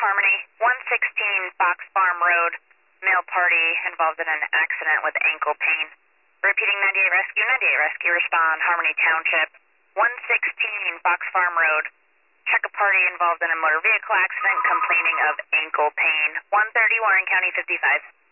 Harmony, 116 Fox Farm Road. Male party involved in an accident with ankle pain. Repeating 98 Rescue, 98 Rescue, respond Harmony Township, 116 Fox Farm Road. Check a party involved in a motor vehicle accident complaining of ankle pain. 130 Warren County 55.